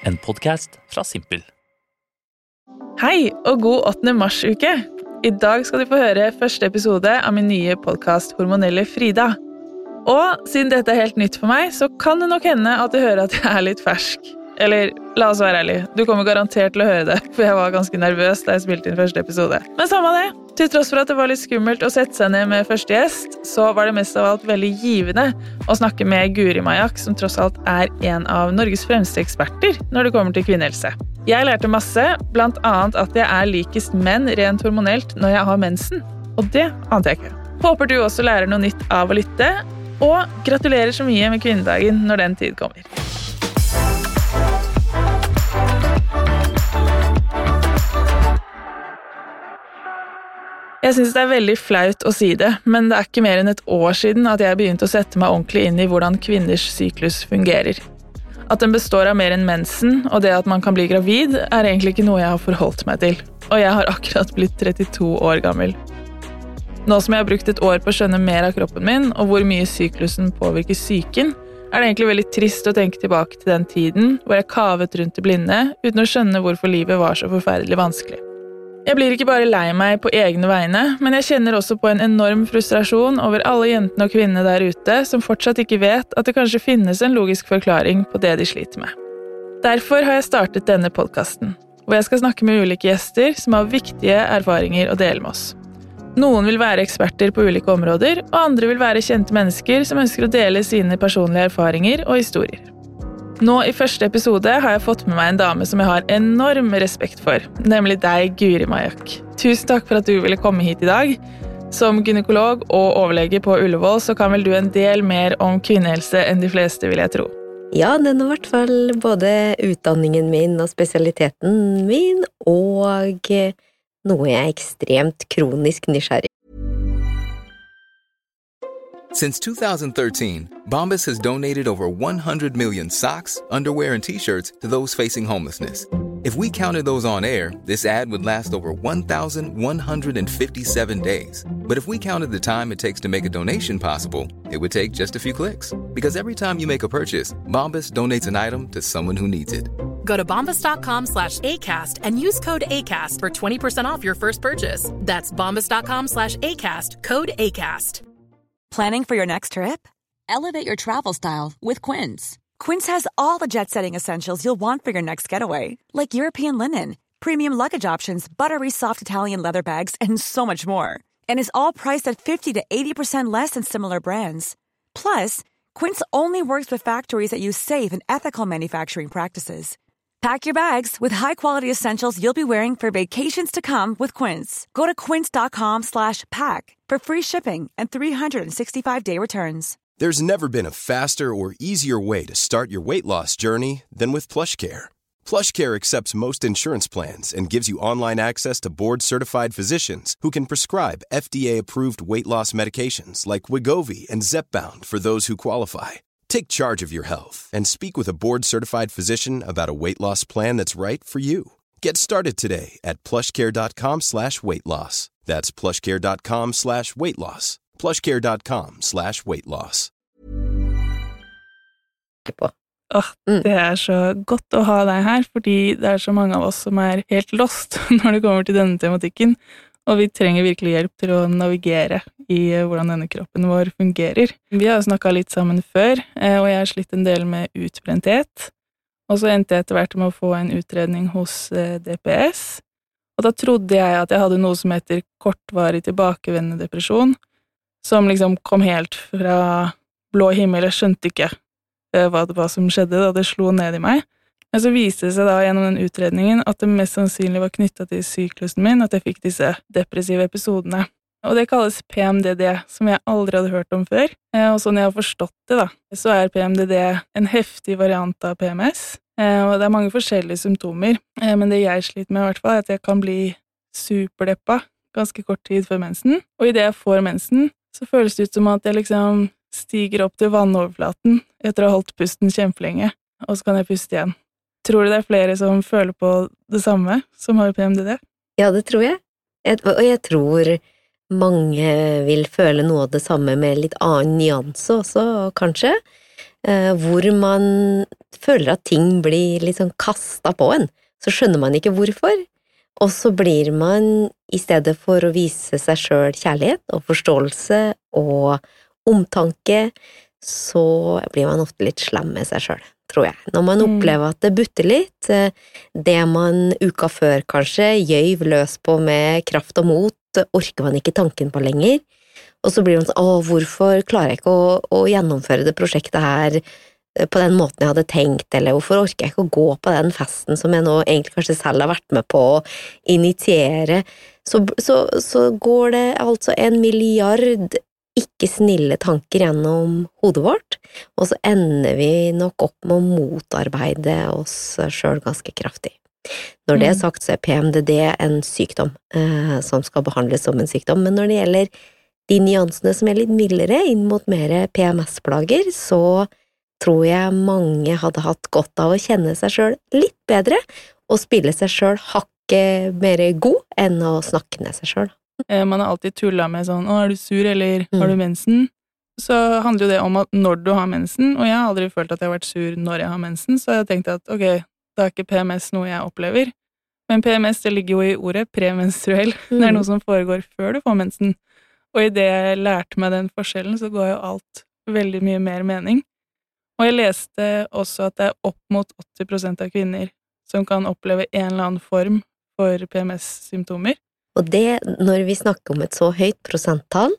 En podcast fra Simpel. Hei, og god 8. mars-uke! I dag skal du få høre første episode av min nye podcast Hormonelle Frida. Og siden dette helt nytt for meg, så kan det nok hende at du hører at jeg litt fersk. Eller, la oss være ærlig, du kommer garantert til å høre det, for jeg var ganske nervøs da jeg spilte inn første episode. Men samme det, til tross for at det var litt skummelt å sette seg ned med første gjest, så var det mest av alt veldig givende å snakke med Guri Majak, som tross alt en av Norges fremste eksperter når det kommer til kvinnehelse. Jeg lærte masse, blant annet at jeg likest menn rent hormonelt når jeg har mensen, og det ante jeg ikke. Håper du også lærer noe nytt av å lytte, og gratulerer så mye med kvinnedagen når den tid kommer. Jeg synes det veldig flaut å si det, men det ikke mer enn et år siden at jeg begynte å sette meg ordentlig inn i hvordan kvinners syklus fungerer. At den består av mer enn mensen, og det at man kan bli gravid, egentlig ikke noe jeg har forholdt meg til. Og jeg har akkurat blitt 32 år gammel. Nå som jeg har brukt et år på å skjønne mer av kroppen min, og hvor mye syklusen påvirker psyken, det egentlig veldig trist å tenke tilbake til den tiden hvor jeg kavet rundt i blinde, uten å skjønne hvorfor livet var så forferdelig vanskelig. Jeg blir ikke bare lei meg på egne vegne, men jeg kjenner også på en enorm frustrasjon over alle jentene og kvinnene der ute som fortsatt ikke vet at det kanskje finnes en logisk forklaring på det de sliter med. Derfor har jeg startet denne podcasten, hvor jeg skal snakke med ulike gjester som har viktige erfaringer å dele med oss. Noen vil være eksperter på ulike områder, og andre vil være kjente mennesker som ønsker å dele sine personlige erfaringer og historier. Nå i første episode har jeg fått med meg en dame som jeg har enorm respekt for, nemlig deg, Guri Majak. Tusen takk for at du ville komme hit i dag. Som gynekolog og overlege på Ullevål så kan vel du en del mer om kvinnehelse enn de fleste, vil jeg tro. Ja, den har i hvert fall både utdanningen min og spesialiteten min, og noe jeg ekstremt kronisk nysgjerrig. Since 2013, Bombas has donated over 100 million socks, underwear, and T-shirts to those facing homelessness. If we counted those on air, this ad would last over 1,157 days. But if we counted the time it takes to make a donation possible, it would take just a few clicks. Because every time you make a purchase, Bombas donates an item to someone who needs it. Go to bombas.com/ACAST and use code ACAST for 20% off your first purchase. That's bombas.com/ACAST, code ACAST. Planning for your next trip? Elevate your travel style with Quince. Quince has all the jet-setting essentials you'll want for your next getaway, like European linen, premium luggage options, buttery soft Italian leather bags, and so much more. And is all priced at 50 to 80% less than similar brands. Plus, Quince only works with factories that use safe and ethical manufacturing practices. Pack your bags with high-quality essentials you'll be wearing for vacations to come with Quince. Go to quince.com/pack for free shipping and 365-day returns. There's never been a faster or easier way to start your weight loss journey than with PlushCare. PlushCare accepts most insurance plans and gives you online access to board-certified physicians who can prescribe FDA-approved weight loss medications like Wegovy and Zepbound for those who qualify. Take charge of your health and speak with a board-certified physician about a weight loss plan that's right for you. Get started today at plushcare.com/weightloss. That's plushcare.com/weightloss. plushcare.com/weightloss. Det så godt å ha deg her, fordi det så mange av oss som helt lost når det kommer til denne tematikken, og vi trenger virkelig hjelp til å navigere i hvordan denne kroppen vår fungerer. Vi har jo snakket litt sammen før, og jeg har slitt en del med utbrenthet, og så endte jeg etter hvert med å få en utredning hos DPS, og da trodde jeg at jeg hadde noe som heter kortvarig tilbakevendende depresjon, som liksom kom helt fra blå himmel. Jeg skjønte ikke hva som skjedde da det slo ned i meg. Men så viste det seg da gjennom den utredningen at det mest sannsynlig var knyttet til syklusen min, at jeg fikk disse depressive episodene. Og det kalles PMDD, som jeg aldri hadde hørt om før. Og sånn jeg har forstått det da, så PMDD en heftig variant av PMS. Og det mange forskjellige symptomer, men det jeg sliter med i hvert fall at jeg kan bli superdeppa ganske kort tid før mensen. Og i det jeg får mensen, så føles det ut som at jeg liksom stiger opp til vannoverflaten etter å ha holdt pusten kjempelenge, og så kan jeg puste igjen. Tror du det flere som føler på det samme, som har PMDD? Ja, det tror jeg. Og jeg tror mange vil føle noe av det samme med litt annen nyanse også, kanskje. Hvor man føler at ting blir litt sånn kastet på en, så skjønner man ikke hvorfor, og så blir man, i stedet for å vise seg selv kjærlighet og forståelse og omtanke, så blir man ofte litt slem med seg selv, tror jeg. Når man opplever at det butter litt, det man uka før kanskje gjøv løs på med kraft og mot, orker man ikke tanken på lenger, og så blir man sånn, hvorfor klarer jeg ikke å gjennomføre det prosjektet her på den måten jeg hadde tenkt, eller hvorfor orker jeg ikke å gå på den festen som jeg nå egentlig kanskje selv har vært med på å initiere, så går det altså 1 milliard ikke snille tanker gjennom hodet vårt, og så ender vi nok opp med å motarbeide oss selv ganske kraftig. Når det er sagt, så er PMDD en sykdom som skal behandles som en sykdom, men når det gjelder de nyansene som er litt mildere inn mot mer PMS-plager, så tror jeg mange hadde hatt godt av å kjenne seg selv litt bedre og spille seg selv hakket mer god enn å snakke ned seg selv. Man har alltid tullet med sånn, er du sur, eller har du mensen? Så handler jo det om at når du har mensen, og jeg har aldri følt at jeg har vært sur når jeg har mensen, så jeg tenkte at ok, da er ikke PMS noe jeg opplever. Men PMS, det ligger jo i ordet premenstruell. Det er noe som foregår før du får mensen. Og i det jeg lærte meg den forskjellen, så går jo alt veldig mye mer mening. Og jeg leste også at det er opp mot 80% av kvinner som kan oppleve en eller annen form for PMS-symptomer. Og det, når vi snakker om et så høyt prosenttall,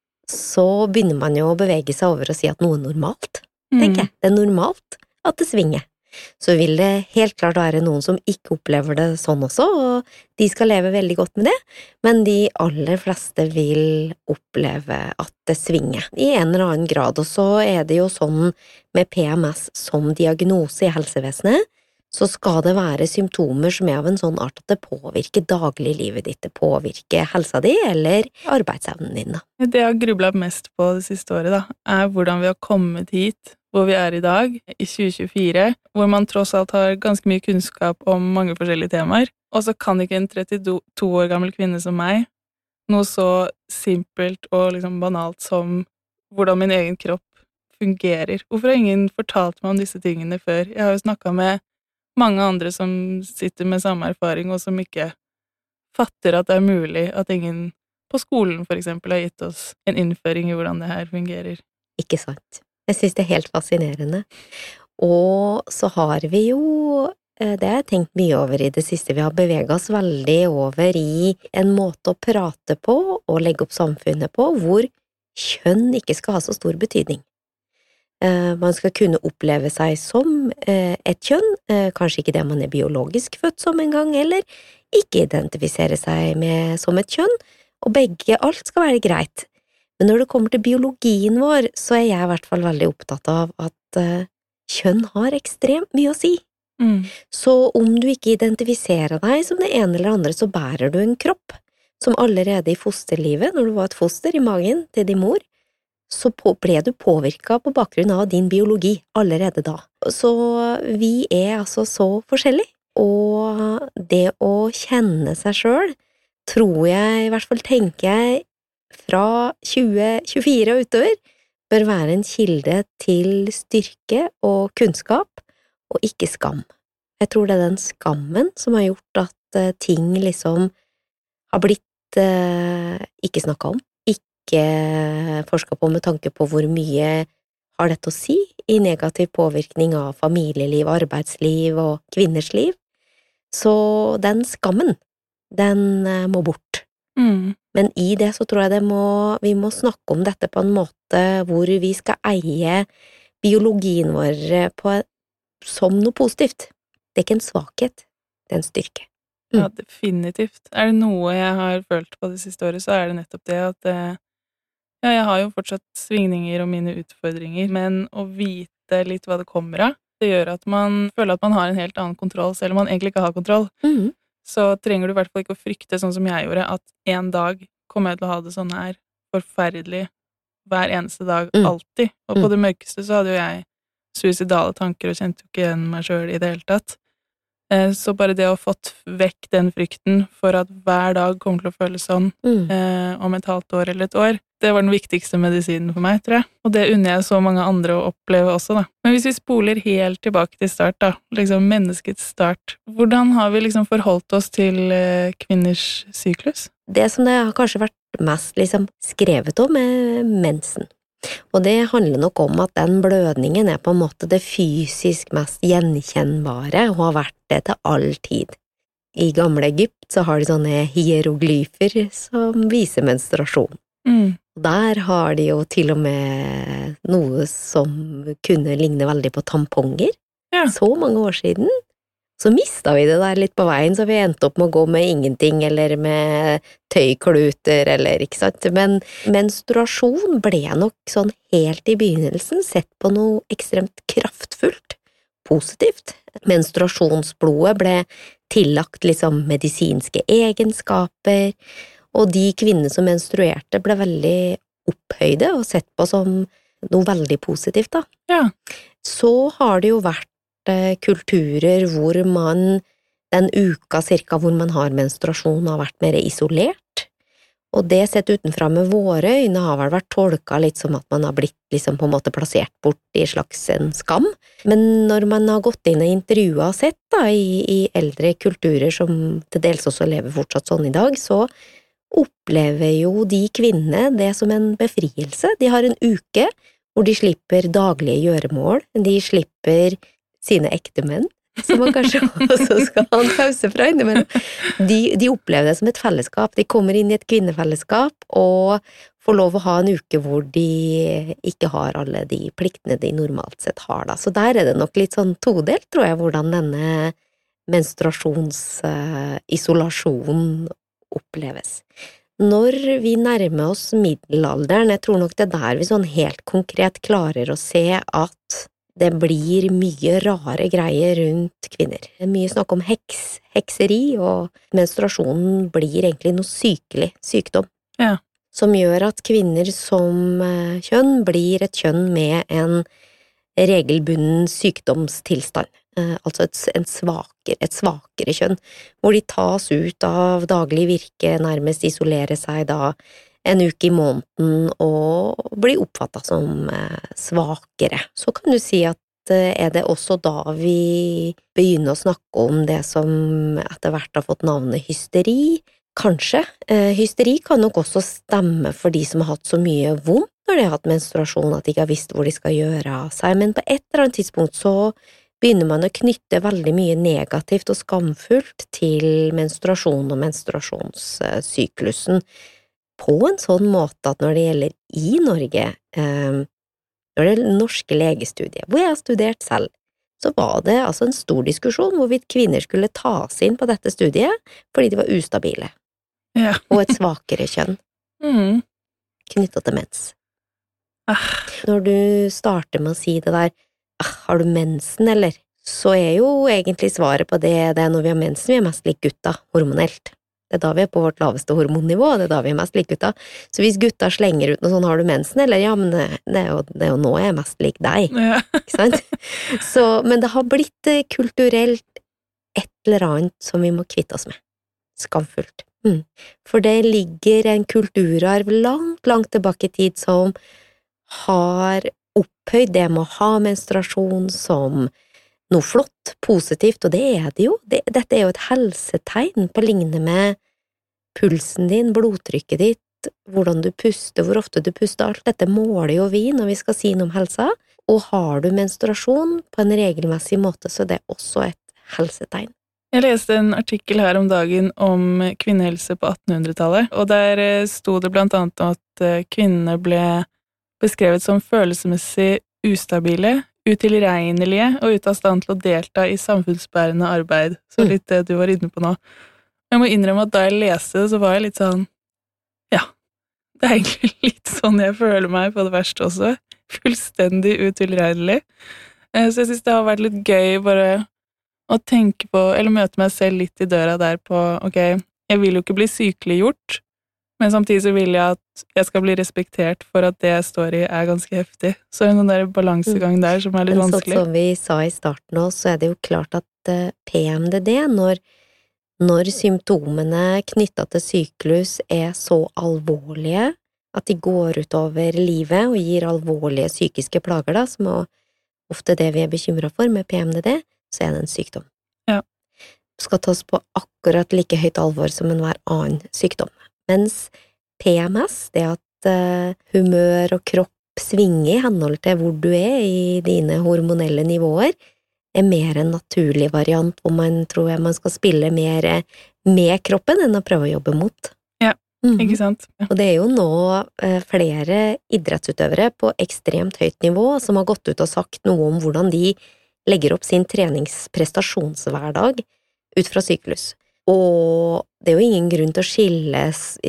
så begynner man jo å bevege seg over og si at noe er normalt, tenker jeg. Det er normalt at det svinger. Så vil det helt klart være noen som ikke opplever det sånn også, og de skal leve veldig godt med det, men de aller fleste vil oppleve at det svinger i en eller annen grad, og så er det jo sånn med PMS som diagnose i helsevesenet, så skal det være symptomer som er av en sånn art at det påvirker dagliglivet ditt, det påvirker helsa di eller arbeidsevnen din. Det jeg har grublet mest på det siste året da, er hvordan vi har kommet hit, hvor vi er i dag, i 2024, hvor man tross alt har ganske mye kunnskap om mange forskjellige temaer, og så kan ikke en 32 år gammel kvinne som meg, noe så simpelt og liksom banalt som hvordan min egen kropp fungerer. Hvorfor har ingen fortalt meg om disse tingene før? Jeg har jo snakket med mange andre som sitter med samme erfaring, og som ikke fatter at det er mulig at ingen på skolen for eksempel har gitt oss en innføring i hvordan det her fungerer. Ikke sant? Jeg synes det er helt fascinerende. Og så har vi jo, det har jeg tenkt mye over i det siste, vi har beveget oss veldig over i en måte å prate på og legge opp samfunnet på, hvor kjønn ikke skal ha så stor betydning. Man skal kunne oppleve seg som et kjønn, kanskje ikke det man er biologisk født som en gang, eller ikke identifisere seg med som et kjønn, og alt skal være greit. Men når det kommer til biologien vår, så er jeg i hvert fall veldig opptatt av at kjønn har ekstremt mye å si. Så om du ikke identifiserer deg som det ene eller andre, så bærer du en kropp som allerede i fosterlivet, når du var et foster i magen til din mor, så ble du påvirket på bakgrunn av din biologi allerede da. Så vi er altså så forskjellige, og det å kjenne seg selv, tror jeg, i hvert fall tenker jeg, fra 2024 og utover, bør være en kilde til styrke og kunnskap, og ikke skam. Jeg tror det er den skammen som har gjort at ting liksom har blitt ikke snakket om, ikke forsket på med tanke på hvor mye har dette å si i negativ påvirkning av familieliv, arbeidsliv og kvinners liv. Så den skammen, den må bort. Men i det så tror jeg vi må snakke om dette på en måte hvor vi skal eie biologien vår som noe positivt. Det er ikke en svakhet, det er en styrke. Ja, definitivt. Er det noe jeg har følt på det siste året, så er det nettopp det at jeg har jo fortsatt svingninger og mine utfordringer, men å vite litt hva det kommer av, det gjør at man føler at man har en helt annen kontroll, selv om man egentlig ikke har kontroll. Så trenger du i hvert fall ikke å frykte, sånn som jeg gjorde, at en dag kommer jeg til å ha det sånn her forferdelig hver eneste dag, alltid. Og på det mørkeste så hadde jo jeg suicidale tanker og kjente jo ikke igjen meg selv i det hele tatt. Så bare det å ha fått vekk den frykten for at hver dag kommer til å føles sånn om et halvt år eller et år, det var den viktigste medisinen for meg, tror jeg. Og det unner jeg så mange andre å oppleve også, da. Men hvis vi spoler helt tilbake til start, da, liksom menneskets start, hvordan har vi liksom forholdt oss til kvinners syklus? Det som det har kanskje vært mest liksom skrevet om mensen. Og det handler nok om at den blødningen på en måte det fysisk mest gjenkjennbare, og har vært det til all tid. I gamle Egypt så har de sånne hieroglyfer som viser menstruasjon. Der har de jo til og med noe som kunne ligne veldig på tamponger. Ja. Så mange år siden. Så mistet vi det der litt på veien, så vi endte opp med å gå med ingenting, eller med tøykluter, eller ikke sant. Men menstruasjon ble nok sånn helt i begynnelsen sett på noe ekstremt kraftfullt, positivt. Menstruasjonsblodet ble tillagt liksom medisinske egenskaper, og de kvinner som menstruerte ble veldig opphøyde og sett på som noe veldig positivt, da. Ja. Så har det jo vært kulturer hvor man, den uka cirka hvor man har menstruasjon, har vært mer isolert, og det sett utenfra med våre øyne har vel vært tolket litt som at man har blitt liksom på en måte plassert bort i slags en skam. Men når man har gått inn og intervjuet og sett da, i eldre kulturer som til dels også lever fortsatt sånn i dag, så opplever jo de kvinnene det som en befrielse. De har en uke hvor de slipper daglige gjøremål, de slipper sine ektemenn, som man kanskje også skal ha en pause fra innimellom. De opplever det som et fellesskap. De kommer inn i et kvinnefellesskap og får lov å ha en uke hvor de ikke har alle de pliktene de normalt sett har. Da. Så der det nok litt sånn todelt, tror jeg, hvordan denne menstruasjonsisolasjonen oppleves. Når vi nærmer oss middelalderen, jeg tror nok det der vi sånn helt konkret klarer å se at det blir mye rare greier rundt kvinner. Det mye snakk om hekseri, og menstruasjonen blir egentlig noe sykelig, sykdom. Ja. Som gjør at kvinner som kjønn blir et kjønn med en regelbunden sykdomstilstand. Altså et svakere kjønn, hvor de tas ut av daglig virke, nærmest isolere seg da en uke i måneden og blir oppfattet som svakere. Så kan du si at det også da vi begynner å snakke om det som etter hvert har fått navnet hysteri. Kanskje. Hysteri kan nok også stemme for de som har hatt så mye vondt når de har hatt menstruasjon, at de ikke har visst hvor de skal gjøre av seg, men på et eller annet tidspunkt så begynner man å knytte veldig mye negativt og skamfullt til menstruasjon og menstruasjonssyklusen, på en sånn måte at når det gjelder i Norge, når det norske legestudiet, hvor jeg har studert selv, så var det altså en stor diskusjon hvorvidt kvinner skulle tas inn på dette studiet fordi de var ustabile, Ja. og et svakere kjønn knyttet til mens. Når du starter med å si det der, har du mensen, eller? Så jo egentlig svaret på det når vi har mensen, vi er mest lik gutta, hormonelt. Det da vi på vårt laveste hormonnivå, det da vi er mest lik gutta. Så hvis gutta slenger ut noe sånn, har du mensen, eller? Ja, men det jo nå jeg er mest lik deg, Ja. ikke sant? Så, men det har blitt kulturelt et eller annet som vi må kvitte oss med. Skamfullt. For det ligger en kulturarv langt tilbake i tid som har opphøyd det med å ha menstruasjon som noe flott, positivt, og det det jo. Dette jo et helsetegn på lignende med pulsen din, blodtrykket ditt, hvordan du puster, hvor ofte du puster, alt dette måler jo vi når vi skal si noe om helsa, og har du menstruasjon på en regelmessig måte, så det også et helsetegn. Jeg leste en artikkel her om dagen om kvinnehelse på 1800-tallet, og der sto det blant annet at kvinnene ble beskrevet som følelsesmessig ustabile, utilregnelige og ute av stand til å delta i samfunnsbærende arbeid. Så litt det du var inne på nå. Jeg må innrømme at da jeg leste det, så var jeg litt sånn, ja, det egentlig litt sånn jeg føler meg på det verste også. Fullstendig utilregnelig. Så jeg synes det har vært litt gøy bare å tenke på, eller møte meg selv litt i døra der på, ok, jeg vil jo ikke bli sykeliggjort, men samtidig så vil jeg at jeg skal bli respektert for at det jeg står i ganske heftig. Så det noen der balansegang der som litt vanskelig. Men sånn som vi sa i starten også, så det jo klart at PMDD, når symptomene knyttet til syklus så alvorlige, at de går utover livet og gir alvorlige psykiske plager da, som er ofte det vi er bekymret for med PMDD, så er det en sykdom. Ja. Skal tas på akkurat like høyt alvor som enhver annen sykdom. Mens PMS, det at humør og kropp svinger i henhold til hvor du er i dine hormonelle nivåer, er mer en naturlig variant hvor man tror man skal spille mer med kroppen enn å prøve å jobbe mot. Ja, ikke sant? Ja. Og det er jo nå flere idrettsutøvere på ekstremt høyt nivå som har gått ut og sagt noe om hvordan de legger opp sin treningsprestasjonshverdag ut fra syklus. Og det er jo ingen grunn til å skille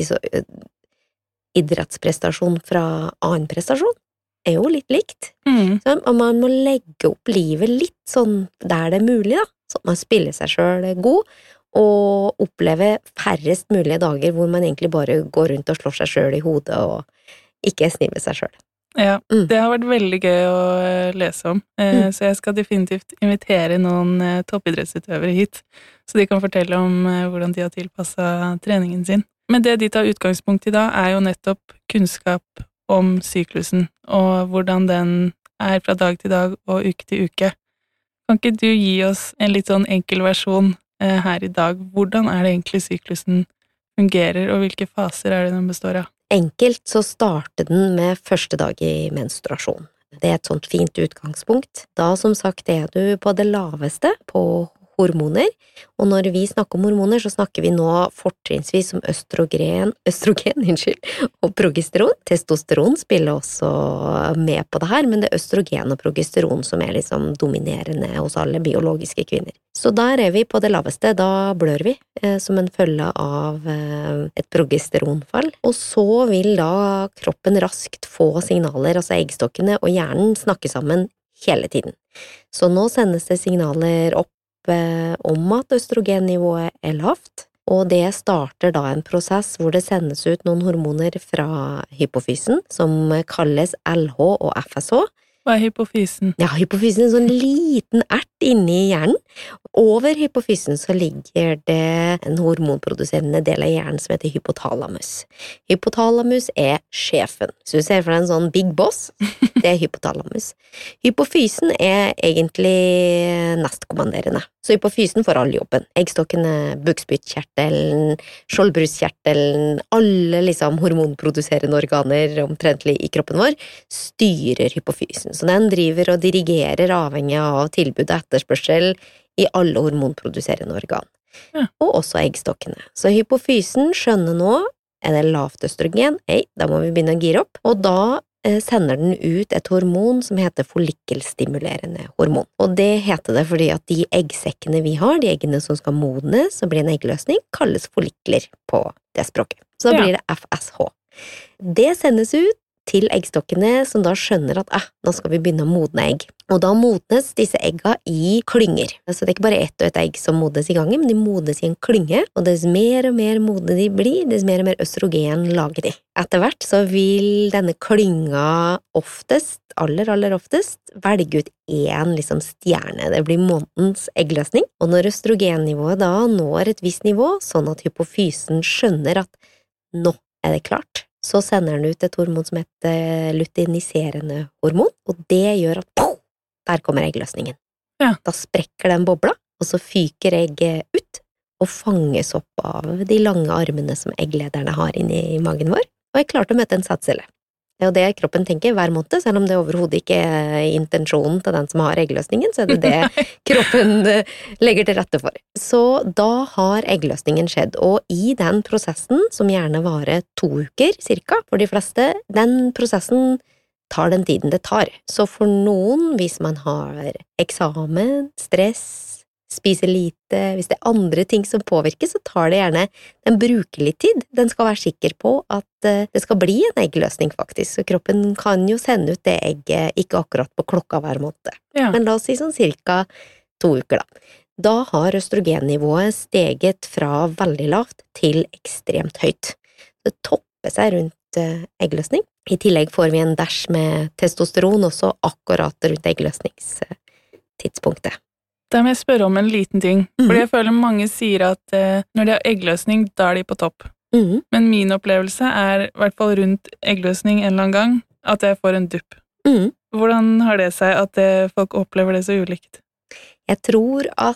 idrettsprestasjon fra annen prestasjon. Er jo litt likt. Så man må legge opp livet litt sånn der det er mulig da, så man spiller seg selv god, og oppleve færrest mulige dager hvor man egentlig bare går rundt og slår seg selv i hodet og ikke er snill med seg selv. Ja, det har vært veldig gøy å lese om, så jeg skal definitivt invitere noen toppidrettsutøvere hit, så de kan fortelle om hvordan de har tilpasset treningen sin. Men det de tar utgangspunkt i da, er jo nettopp kunnskap om syklusen, og hvordan den er fra dag til dag og uke til uke. Kan ikke du gi oss en litt sånn enkel versjon her i dag? Hvordan er det egentlig syklusen fungerer, og hvilke faser er det den består av? Enkelt så starter den med første dag i menstruasjon. Det er et sånt fint utgangspunkt. Da som sagt er du på det laveste på hormoner, og når vi snakker om hormoner, så snakker vi nå fortrinnsvis om østrogen, og progesteron. Testosteron spiller også med på det her, men det er østrogen og progesteron som er liksom dominerende hos alle biologiske kvinner. Så der er vi på det laveste, da blør vi som en følge av et progesteronfall, og så vil da kroppen raskt få signaler, altså eggstokkene og hjernen snakker sammen hele tiden. Så nå sendes det signaler opp om at østrogennivået er lavt, og det starter da en prosess hvor det sendes ut noen hormoner fra hypofysen, som kalles LH og FSH. Hva er hypofysen? Ja, hypofysen er en sånn liten ert inne i hjernen. Over hypofysen så ligger det en hormonproduserende del av hjernen som heter hypotalamus. Hypotalamus er sjefen. Så du ser for deg en sånn big boss, det er hypotalamus. Hypofysen er egentlig nestkommanderende. Så hypofysen får all jobben. Eggstokkene, bukspyttkjertelen, skjoldbruskkjertelen, alle liksom hormonproduserende organer omtrentlig i kroppen vår, styrer hypofysen. Så den driver og dirigerer avhengig av tilbud og etterspørsel i alle hormonproduserende organ. Ja. Og også eggstokkene. Så hypofysen skjønner nå, er det lavt østrogen? Da må vi begynne å gire opp. Og da sender den ut et hormon som heter follikkelstimulerende hormon. Og det heter det fordi at de eggsekkene vi har, de eggene som skal modnes og bli en eggløsning, kalles follikler på det språket. Så da blir det FSH. Det sendes ut til eggstokkene som da skjønner at nå skal vi begynne å modne egg. Og da modnes disse egga i klynger. Så det er ikke bare ett og ett egg som modnes i gangen, men de modnes i en klynge, og dess mer og mer modne de blir, dess mer og mer østrogen lager de. Etter hvert så vil denne klynga aller oftest, velge ut en liksom stjerne. Det blir månedens eggløsning. Og når østrogennivået da når et visst nivå, sånn at hypofysen skjønner at nå er det klart, så sender den ut et hormon som heter luteiniserende hormon, og det gjør at der kommer eggløsningen. Ja. Da sprekker den bobla, og så fyker egget ut, og fanges opp av de lange armene som egglederne har inni i magen vår, og er klart å møte en sædcelle. Det er jo det kroppen tenker hver måned, selv om det overhodet ikke er intensjonen til den som har eggløsningen, så er det det kroppen legger til rette for. Så da har eggløsningen skjedd, og i den prosessen, som gjerne varer 2 uker cirka, for de fleste, den prosessen tar den tiden det tar. Så for noen, hvis man har eksamen, stress, spiser lite, hvis det er andre ting som påvirker, så tar det gjerne, den bruker litt tid. Den skal være sikker på at det skal bli en eggløsning faktisk, så kroppen kan jo sende ut det egget ikke akkurat på klokka hver måned. Ja. Men la oss si sånn cirka 2 uker da. Da har østrogennivået steget fra veldig lavt til ekstremt høyt. Det topper seg rundt eggløsning. I tillegg får vi en dash med testosteron også akkurat rundt eggløsningstidspunktet. Da må jeg spørre om en liten ting, fordi jeg føler mange sier at når de har eggløsning, da er de på topp. Men min opplevelse I hvert fall rundt eggløsning en eller annen gang, at jeg får en dupp. Hvordan har det seg at folk opplever det så ulikt? Jeg tror at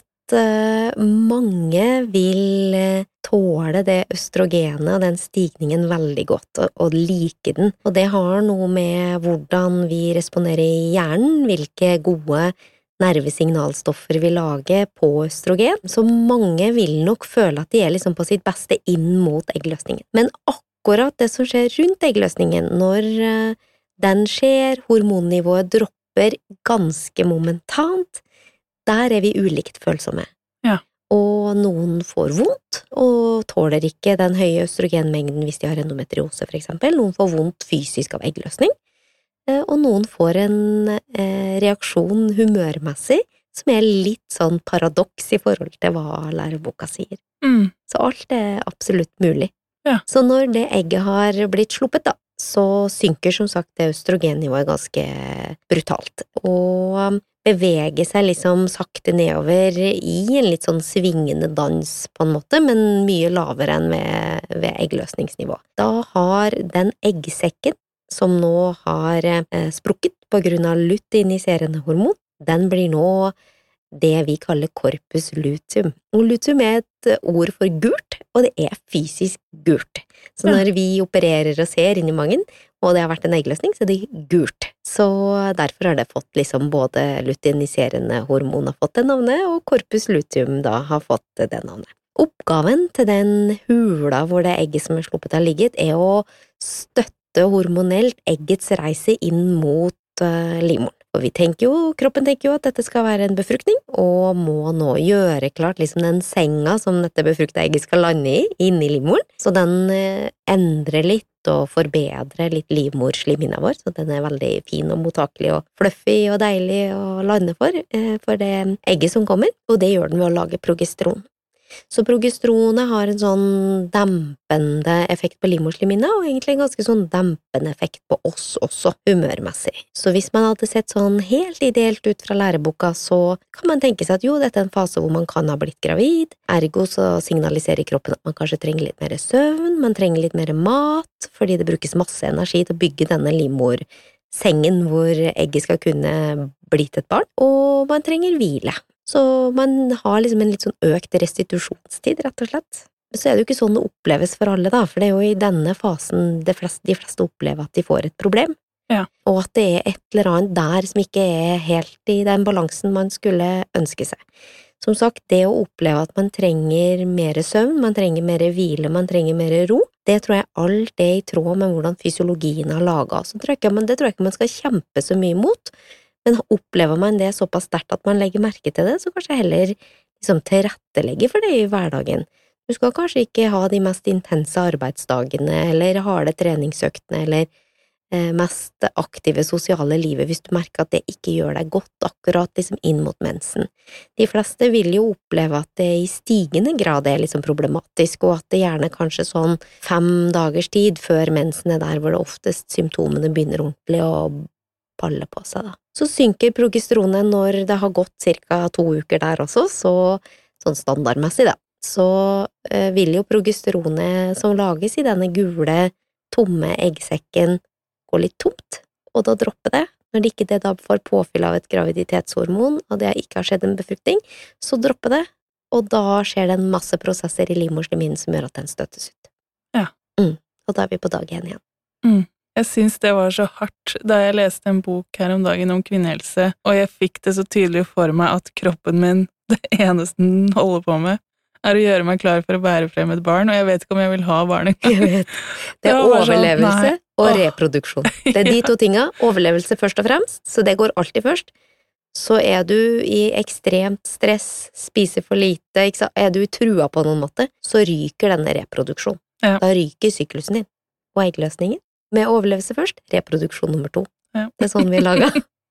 mange vil tåle det østrogenet og den stigningen veldig godt, og like den. Og det har noe med hvordan vi responderer I hjernen, hvilke gode nervesignalstoffer vi lager på østrogen. Så mange vil nok føle at de liksom på sitt beste inn mot eggløsningen. Men akkurat det som skjer rundt eggløsningen, når den skjer, hormonnivået dropper ganske momentant, der vi ulikt følsomme. Ja. Og noen får vondt, og tåler ikke den høye østrogenmengden hvis de har endometriose, for eksempel. Noen får vondt fysisk av eggløsning, og noen får en reaksjon humørmessig, som litt sånn paradoks I forhold til hva læreboka sier. Så alt absolutt mulig. Ja. Så når det egget har blitt sluppet da, så synker som sagt det østrogennivået ganske brutalt, og beveger seg liksom sakte nedover I en litt sånn svingende dans på en måte, men mye lavere enn ved eggløsningsnivå. Da har den eggsekken som nå har sprukket på grunn av luteiniserende hormon, den blir nå det vi kaller corpus luteum. Og luteum et ord for gult, og det fysisk gult. Så når vi opererer og ser inn I magen, og det har vært en eggløsning, så det gult. Så derfor har det fått liksom både luteiniserende hormon har fått det navnet, og corpus luteum da har fått det navnet. Oppgaven til den hula hvor det egget som sluppet har ligget, å støtte hormonelt eggets reise inn mot livmoren. Og kroppen tenker jo at dette skal være en befruktning, og må nå gjøre klart liksom den senga som dette befrukta egget skal lande I, inn I livmoren, så den endrer litt og forbedrer litt livmorslimhinna vår, så den veldig fin og mottakelig og fluffy og deilig å lande for det egget som kommer, og det gjør den ved å lage progesteron. Så progesteronet har en sånn dempende effekt på livmorslimhinna, og egentlig en ganske sånn dempende effekt på oss også, humørmessig. Så hvis man hadde sett sånn helt ideelt ut fra læreboka, så kan man tenke seg at jo, dette en fase hvor man kan ha blitt gravid, ergo så signaliserer kroppen at man kanskje trenger litt mer søvn, man trenger litt mer mat, fordi det brukes masse energi til å bygge denne livmorsengen hvor egget skal kunne blitt et barn, og man trenger hvile. Så man har liksom en litt sånn økt restitusjonstid, rett og slett. Så det jo ikke sånn det oppleves for alle da, for det jo I denne fasen de fleste opplever at de får et problem. Ja. Og at det et eller annet der som ikke helt I den balansen man skulle ønske seg. Som sagt, det å oppleve at man trenger mer søvn, man trenger mer hvile, man trenger mer ro, det tror jeg alt I tråd med hvordan fysiologien har laget. Så det tror jeg ikke man skal kjempe så mye mot, men opplever man det såpass sterkt at man legger merke til det, så kanskje heller liksom tilrettelegge for det I hverdagen. Du skal kanskje ikke ha de mest intense arbeidsdagene, eller harde treningsøktene, eller mest aktive sosiale livet hvis du merker at det ikke gjør deg godt akkurat liksom inn mot mensen. De fleste vil jo oppleve at det I stigende grad liksom problematisk, og at det gjerne kanskje sånn 5 dagers tid før mensen der hvor det oftest symptomene begynner ordentlig å palle på seg da. Så synker progesteronet når det har gått cirka 2 uker der også, sånn standardmessig da. Så vil jo progesteronet som lages I denne gule, tomme eggsekken gå litt tomt, og da dropper det. Når det ikke da får påfyll av et graviditetshormon, og det ikke har skjedd en befruktning, så dropper det, og da skjer det en masse prosesser I livmorslimhinnen som gjør at den støttes ut. Ja. Og da vi på dag 1 igjen. Jeg synes det var så hardt da jeg leste en bok her om dagen om kvinnehelse, og jeg fikk det så tydelig for meg at kroppen min, det eneste den holder på med, å gjøre meg klar for å bære frem et barn, og jeg vet ikke om jeg vil ha barn engang. Det overlevelse og reproduksjon. Det de 2 tinga, overlevelse først og fremst, så det går alltid først. Så du I ekstremt stress, spiser for lite, du I trua på noen måte, så ryker denne reproduksjon. Ja. Da ryker syklusen din, og eggløsningen. Med overlevelse først, reproduksjon nummer 2. Ja. Det sånn vi lager.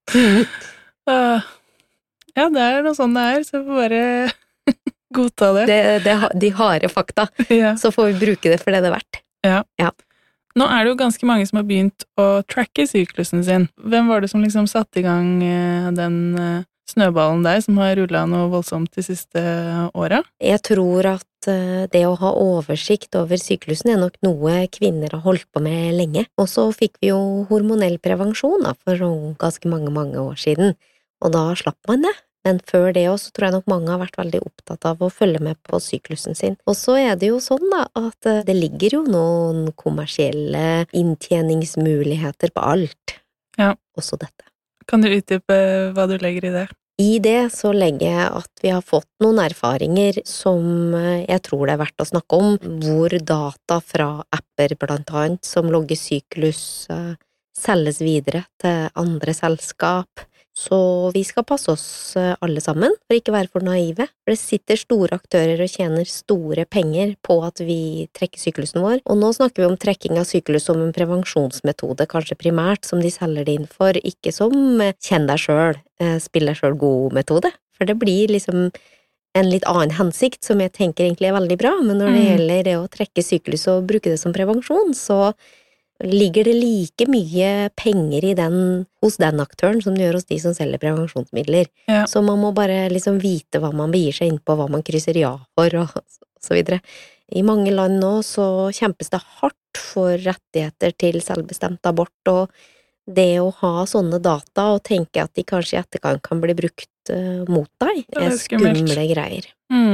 Ja, det noe sånn det så vi får bare godta det. De harde fakta, Ja. så får vi bruke det for det verdt. Ja. Nå det jo ganske mange som har begynt å tracke syklusen sin. Hvem var det som liksom satte I gang den snøballen der som har rullet noe voldsomt de siste årene? Jeg tror at det å ha oversikt over syklusen nok noe kvinner har holdt på med lenge. Og så fikk vi jo hormonell prevensjon da, for ganske mange år siden, og da slapp man det. Men før det også tror jeg nok mange har vært veldig opptatt av å følge med på syklusen sin. Og så det jo sånn da, at det ligger jo noen kommersielle inntjeningsmuligheter på alt. Ja. Også dette. Kan du utdype hva du legger i det? I det så legger jeg at vi har fått noen erfaringer som jeg tror det verdt å snakke om, hvor data fra apper blant annet som logger syklus selges videre til andre selskap. Så vi skal passe oss alle sammen, for ikke være for naive. For det sitter store aktører og tjener store penger på at vi trekker syklusen vår. Og nå snakker vi om trekking av syklus som en prevensjonsmetode, kanskje primært, som de selger det inn for, ikke som kjenn deg selv, spill deg selv god metode. For det blir liksom en litt annen hensikt, som jeg tenker egentlig veldig bra, men når det gjelder det å trekke syklus og bruke det som prevensjon, så ligger det like mye penger i hos den aktøren som det gjør hos de som selger prevensjonsmidler. Ja. Så man må bare liksom vite hva man begir seg inn på, hva man krysser ja for, og så videre. I mange land nå så kjempes det hardt for rettigheter til selvbestemt abort, og det å ha sånne data og tenke at de kanskje i etterkant kan bli brukt mot deg, skumle greier.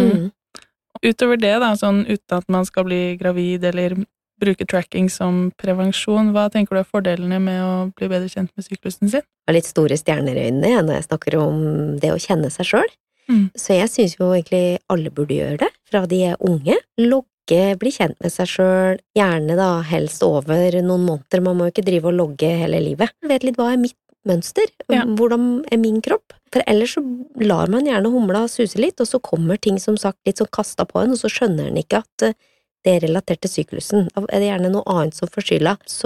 Utover det da, sånn uten at man skal bli gravid eller bruke tracking som prevensjon, hva tenker du er fordelene med å bli bedre kjent med syklusen sin? Jeg har litt store stjerner i øynene når jeg snakker om det å kjenne seg selv. Så jeg synes jo egentlig alle burde gjøre det, fra de unge. Logge, bli kjent med seg selv, gjerne da helst over noen måneder. Man må jo ikke drive og logge hele livet. Jeg vet litt hva mitt mønster, hvordan min kropp? For ellers så lar man gjerne humla suse litt, og så kommer ting som sagt litt sånn kastet på en, og så skjønner en ikke at det relatert til syklusen. Da det gjerne noe annet som får skylda. Så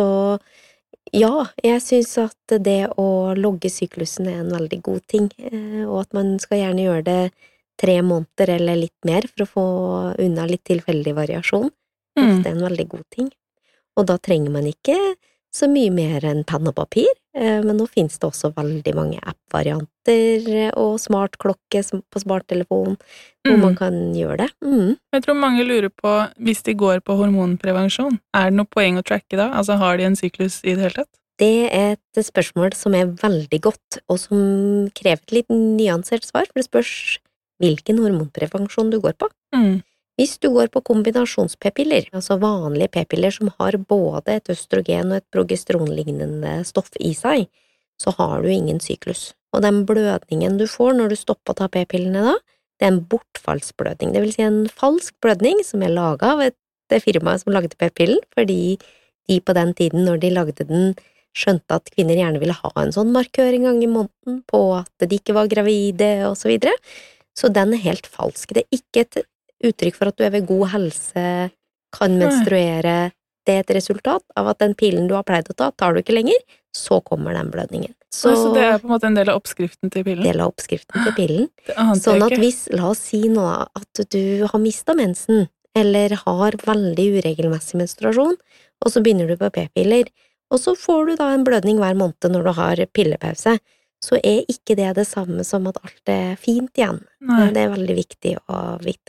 ja, jeg synes at det å logge syklusen en veldig god ting, og at man skal gjerne gjøre det 3 måneder eller litt mer for å få unna litt tilfeldig variasjon. Det en veldig god ting. Og da trenger man ikke så mye mer enn penn og papir, men nå finnes det også veldig mange app-varianter og smartklokke på smarttelefon, hvor man kan gjøre det. Jeg tror mange lurer på, hvis de går på hormonprevensjon, det noe poeng å tracke da? Altså har de en syklus i det hele tatt? Det et spørsmål som veldig godt, og som krever et litt nyansert svar, for det spørs hvilken hormonprevensjon du går på. Hvis du går på kombinasjons-p-piller, altså vanlige p-piller som har både et østrogen og et progesteronlignende stoff i seg, så har du ingen syklus. Og den blødningen du får når du stopper å ta p-pillene da, det en bortfallsblødning, det vil si en falsk blødning som laget av et firma som lagde p-pillen, fordi de på den tiden når de lagde den skjønte at kvinner gjerne ville ha en sånn markør en gang i måneden på at de ikke var gravide og så videre. Så den helt falsk. Det ikke et uttrykk for at du ved god helse, kan menstruere, det et resultat av at den pillen du har pleid å ta, tar du ikke lenger, så kommer den blødningen. Så det på en måte en del av oppskriften til pillen? Del av oppskriften til pillen. Sånn at hvis, la oss si nå, at du har mistet mensen, eller har veldig uregelmessig menstruasjon, og så begynner du på p-piller, og så får du da en blødning hver måned når du har pillepause, så ikke det samme som at alt fint igjen. Nei. Det veldig viktig å vite.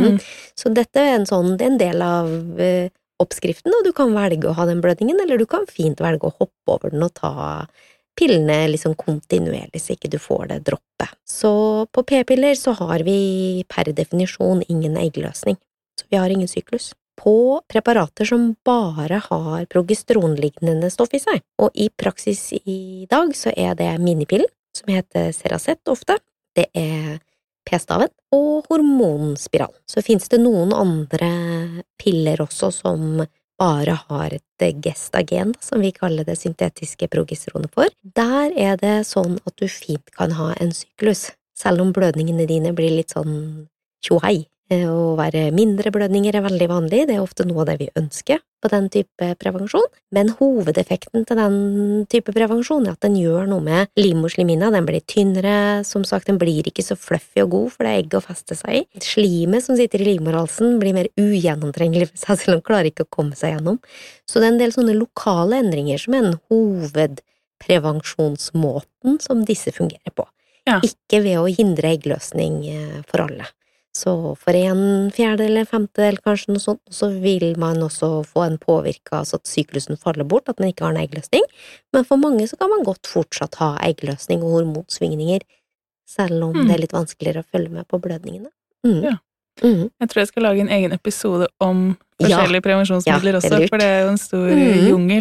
Så dette en del av oppskriften, og du kan velge å ha den blødningen, eller du kan fint velge å hoppe over den og ta pillene liksom kontinuerlig, så ikke du får det droppet. Så på p-piller så har vi per definisjon ingen eggløsning, så vi har ingen syklus. På preparater som bare har progesteronlignende stoff i seg. Og i praksis i dag så det minipillen, som heter Cerazett ofte. Det p-staven og hormonspiral. Så finnes det noen andre piller også som bare har et gestagen, som vi kaller det syntetiske progesteronet for. Der det sånn at du fint kan ha en syklus, selv om blødningene dine blir litt sånn tjohei. Å være mindre blødninger veldig vanlig, det ofte noe av det vi ønsker på den type prevensjon, men hovedeffekten til den type prevensjon at den gjør noe med livmorslimhinna, den blir tynnere, som sagt, den blir ikke så fluffy og god, for det egg å feste seg i. Slimet som sitter i livmorhalsen blir mer ugjennomtrengelig for seg, selv om den klarer ikke å komme seg gjennom. Så det en del sånne lokale endringer som en hovedprevensjonsmåten som disse fungerer på. Ikke ved å hindre eggløsning for alle. Så for 1/4 eller 1/5 kanskje noe sånt, så vil man også få en påvirka, altså at syklusen faller bort, at man ikke har en eggløsning. Men for mange så kan man godt fortsatt ha eggløsning og hormonsvingninger, selv om det litt vanskeligere å følge med på blødningene. Jeg tror jeg skal lage en egen episode om forskjellige prevensjonsmidler også, lurt. for det jo en stor jungel.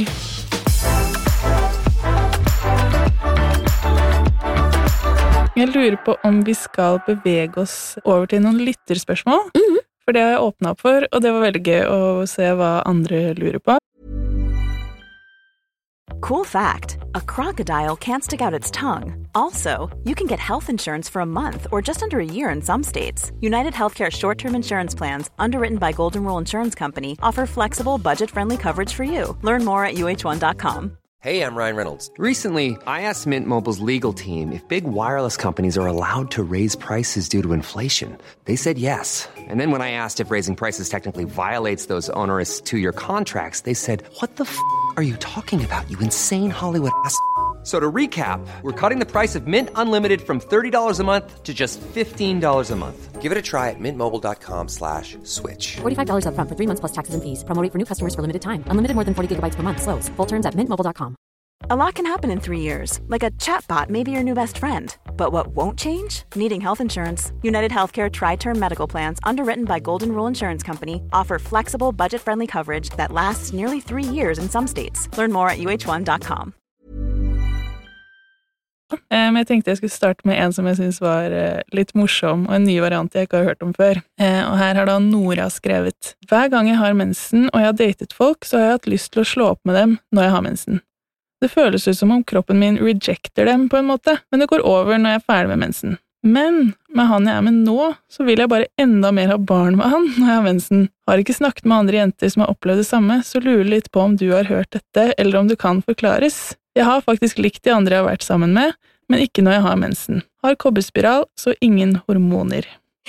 Jeg lurer på om vi skal bevege oss over til noen lytterspørsmål, for det har jeg åpnet opp for, og det var veldig gøy å se hva andre lurer på. Cool fact, a crocodile can't stick out its tongue. Also, you can get health insurance for a month or just under a year in some states. United Healthcare short-term insurance plans, underwritten by Golden Rule Insurance Company, offer flexible, budget-friendly coverage for you. Learn more at uh1.com. Hey, I'm Ryan Reynolds. Recently, I asked Mint Mobile's legal team if big wireless companies are allowed to raise prices due to inflation. They said yes. And then when I asked if raising prices technically violates those onerous 2-year contracts, they said, "What the f*** are you talking about, you insane Hollywood ass?" So to recap, we're cutting the price of Mint Unlimited from $30 a month to just $15 a month. Give it a try at mintmobile.com/switch. $45 up front for 3 months plus taxes and fees. Promo rate for new customers for limited time. Unlimited more than 40 gigabytes per month. Slows full terms at mintmobile.com. A lot can happen in 3 years, like a chatbot may be your new best friend. But what won't change? Needing health insurance. United Healthcare Tri-Term Medical Plans, underwritten by Golden Rule Insurance Company, offer flexible, budget-friendly coverage that lasts nearly 3 years in some states. Learn more at uh1.com. Men jeg tenkte jeg skulle starte med en som jeg synes var litt morsom, og en ny variant jeg ikke har hørt om før. Og her har da Nora skrevet: Hver gang jeg har mensen og jeg har datet folk, så har jeg hatt lyst til å slå opp med dem når jeg har mensen. Det føles ut som om kroppen min rejecter dem på en måte, men det går over når jeg er ferdig med mensen. Men med han jeg er med nå, så vil jeg bare enda mer ha barn med han når jeg har mensen. Har ikke snakket med andre jenter som har opplevd det samme, så lurer litt på om du har hørt dette, eller om du kan forklares. Jeg har faktisk likt de andre jeg har vært sammen med, men ikke når jeg har mensen. Har kobberspiral, så ingen hormoner.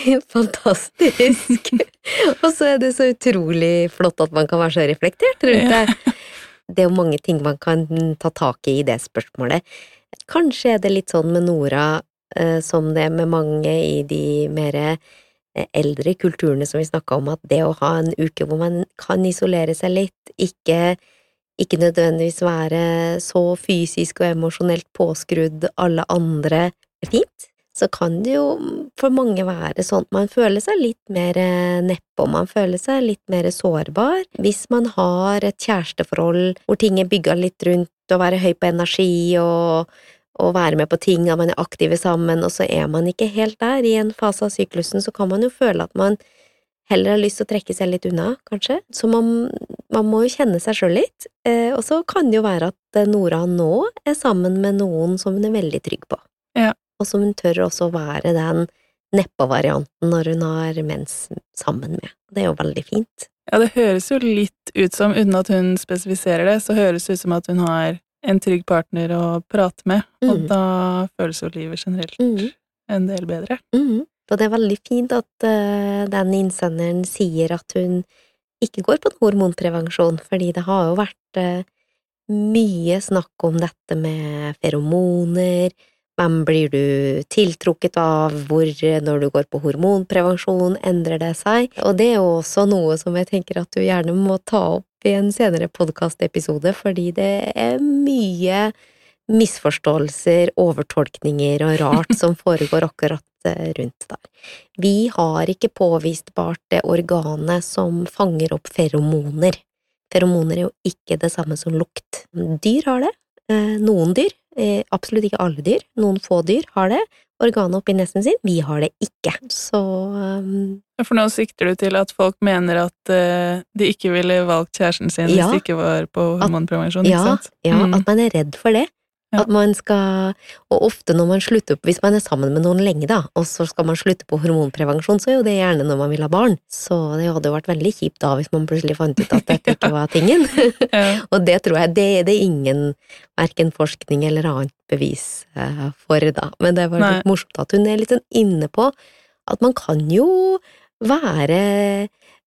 Fantastisk! Og så det så utrolig flott at man kan være så reflektert rundt det. Det jo mange ting man kan ta tak i det spørsmålet. Kanskje det litt sånn med Nora, som det med mange i de mer eldre kulturene som vi snakket om, at det å ha en uke hvor man kan isolere seg litt, ikke nødvendigvis være så fysisk og emosjonelt påskrudd alle andre fint, så kan det jo for mange være sånn at man føler seg litt mer nedpå, man føler seg litt mer sårbar. Hvis man har et kjæresteforhold hvor ting bygget litt rundt å være høy på energi og være med på ting, at man aktive sammen, og så man ikke helt der i en fase av syklusen, så kan man jo føle at man heller har lyst til å trekke seg litt unna, kanskje. Så man må jo kjenne seg selv litt, og så kan det jo være at Nora nå sammen med noen som hun veldig trygg på. Ja. Og som hun tør også være den neppe-varianten når hun har mens sammen med. Det jo veldig fint. Ja, det høres jo litt ut som, uten at hun spesifiserer det, så høres det ut som at hun har en trygg partner å prate med, og da føles jo livet generelt en del bedre. Og det veldig fint at den innsenderen sier at hun ikke går på en hormonprevensjon, fordi det har jo vært mye snakk om dette med feromoner, hvem blir du tiltrukket av, hvor når du går på hormonprevensjon endrer det seg, og det jo også noe som jeg tenker at du gjerne må ta opp i en senere podcastepisode, fordi det mye misforståelser, overtolkninger og rart som foregår akkurat rundt der. Vi har ikke påvistbart det organet som fanger opp feromoner. Feromoner jo ikke det samme som lukt. Dyr har det, noen dyr, absolutt ikke alle dyr, noen få dyr har det, organet oppi nesen sin, vi har det ikke. Så For nå sikter du til at folk mener at de ikke ville valgt kjæresten sin hvis de ikke var på hormonprevensjon, ikke sant? Ja, at man redd for det. Ja. At man skal, og ofte når man slutter opp, hvis man sammen med noen lenge da, og så skal man slutte på hormonprevensjon, så jo det gjerne når man vil ha barn. Så det hadde jo vært veldig kjipt da, hvis man plutselig fant ut at dette ikke var tingen. Og det tror jeg, det ingen, hverken forskning eller annet bevis for da. Men det var litt morsomt at hun litt sånn inne på at man kan jo være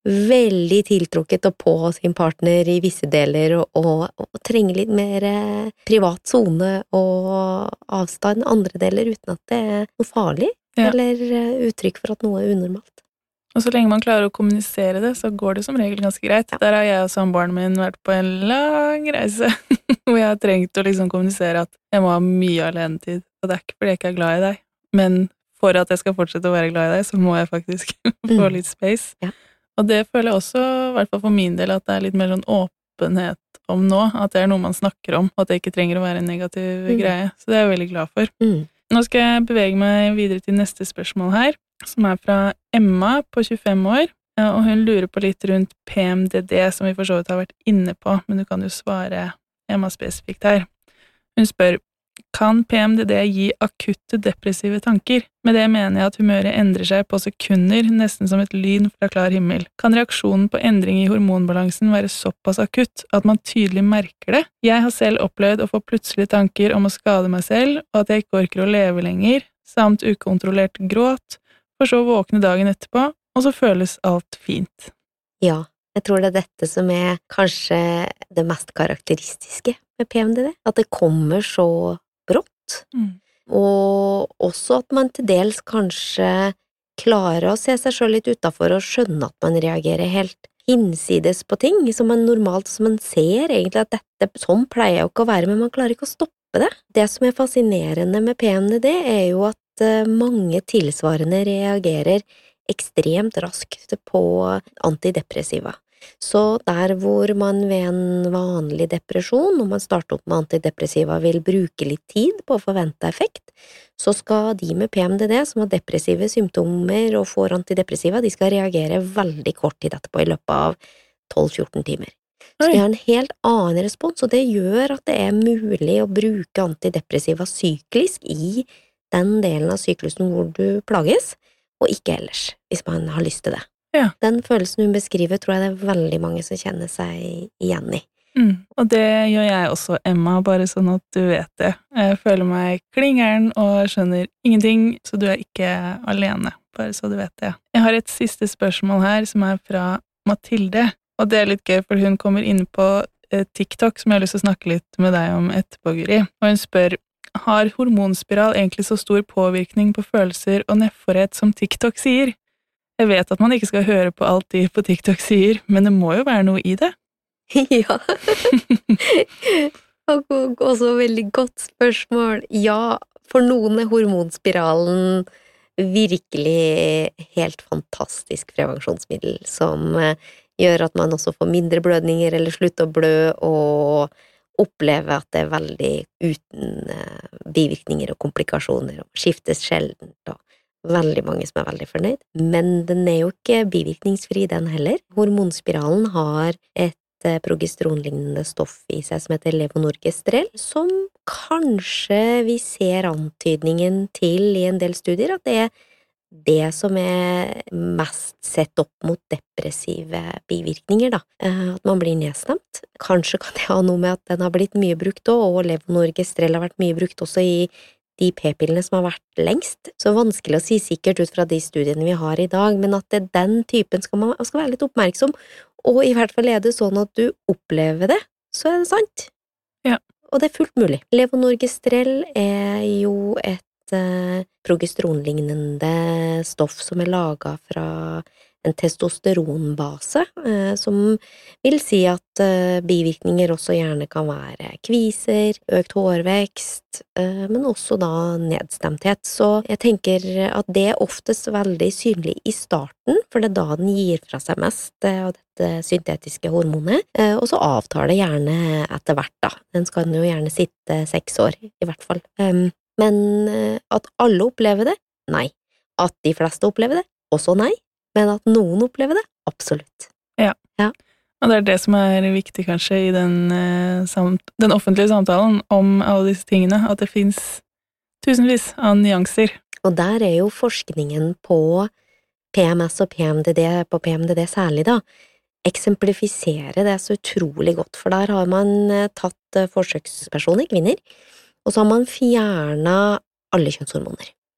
veldig tiltrukket og på sin partner i visse deler og trenger litt mer privat zone og avstand andre deler uten at det noe farlig eller uttrykk for at noe unormalt. Og så lenge man klarer å kommunisere det, så går det som regel ganske greit. Der har jeg og samboeren min vært på en lang reise, hvor jeg har trengt å liksom kommunisere at jeg må ha mye alenetid, og det ikke fordi jeg ikke glad i deg, men for at jeg skal fortsette å være glad i deg, så må jeg faktisk få litt space. Og det føler jeg også, I hvert fall for min del, at det litt mer sånn åpenhet om nå, at det noe man snakker om, og at det ikke trenger å være en negativ greie. Så det jeg veldig glad for. Nå skal jeg bevege meg videre til neste spørsmål her, som fra Emma på 25 år, og hun lurer på litt rundt PMDD, som vi for så vidt har vært inne på, men du kan jo svare Emma spesifikt her. Hun spør, kan PMDD gi akutte depressive tanker? Med det mener jeg at humøret endrer seg på sekunder, nesten som et lyn fra klar himmel. Kan reaksjonen på endring I hormonbalansen være såpass akutt at man tydelig merker det? Jeg har selv opplevd å få plutselige tanker om å skade meg selv, og at jeg ikke orker å leve lenger, samt ukontrollert gråt, for så å våkne dagen etterpå, og så føles alt fint. Ja, jeg tror det dette som kanskje det mest karakteristiske med PMDD, at det kommer så brått, og også at man til dels kanskje klarer å se seg selv litt utenfor og skjønne at man reagerer helt hinsides på ting, som man normalt, som man ser egentlig at dette, sånn pleier jo ikke å være, men man klarer ikke å stoppe det. Det som fascinerende med PMDD jo at mange tilsvarende reagerer ekstremt raskt på antidepressiva. Så der hvor man ved en vanlig depresjon, når man starter opp med antidepressiva, vil bruke litt tid på å forvente effekt, så skal de med PMDD som har depressive symptomer og får antidepressiva, de skal reagere veldig kort tid etterpå I løpet av 12-14 timer. Så de har en helt annen respons, og det gjør at det mulig å bruke antidepressiva syklisk I den delen av syklusen hvor du plages, og ikke ellers, hvis man har lyst til det. Ja. Den følelsen hun beskriver, tror jeg det veldig mange som kjenner seg igjen I. Og det gjør jeg også, Emma, bare sånn at du vet det. Jeg føler meg klingeren og skjønner ingenting, så du ikke alene, bare så du vet det. Jeg har et siste spørsmål her, som fra Mathilde, og det litt gøy, for hun kommer inn på TikTok, som jeg har lyst til å snakke litt med deg om etterpå, Guri, og hun spør, har hormonspiral egentlig så stor påvirkning på følelser og nedforhet som TikTok sier? Jeg vet at man ikke skal høre på alt de på TikTok sier, men det må jo være noe I det. Ja. Og også veldig godt spørsmål. Ja, for noen hormonspiralen virkelig helt fantastisk prevensjonsmiddel, som gjør at man også får mindre blødninger eller slutter å blø, og opplever at det veldig uten bivirkninger og komplikasjoner, og skiftes sjeldent, og veldig mange som veldig fornøyd, men den jo ikke bivirkningsfri den heller. Hormonspiralen har et progesteronlignende stoff I seg som heter levonorgestrel, som kanskje vi ser antydningen til I en del studier, at det som mest sett opp mot depressive bivirkninger, da. At man blir nedstemt. Kanskje kan det ha noe med at den har blitt mye brukt også, og levonorgestrel har vært mye brukt også I de p-pillene som har vært lengst, så vanskelig å si sikkert ut fra de studiene vi har I dag, men at det den typen skal man skal være litt oppmerksom, og I hvert fall det sånn at du opplever det, så det sant. Ja. Og det fullt mulig. Levonorgestrel jo et progesteronlignende stoff som laget fra en testosteronbase, som vil si at bivirkninger også gjerne kan være kviser, økt hårvekst, men også da nedstemthet. Så jeg tenker at det oftest veldig synlig I starten, for det da den gir fra seg mest av dette syntetiske hormonet, og så avtar det gjerne etter hvert da. Den skal jo gjerne sitte 6 år, I hvert fall. Men at alle opplever det? Nei. At de fleste opplever det? Også nei. Men at noen opplever det? Absolutt. Ja. Og det det som viktig kanskje I den offentlige samtalen om alle disse tingene, at det finnes tusenvis av nyanser. Og der jo forskningen på PMS og PMDD, på PMDD særlig da, eksemplifisere det så utrolig godt, for der har man tatt forsøkspersoner, kvinner, og så har man fjernet alle kjønnshormoner.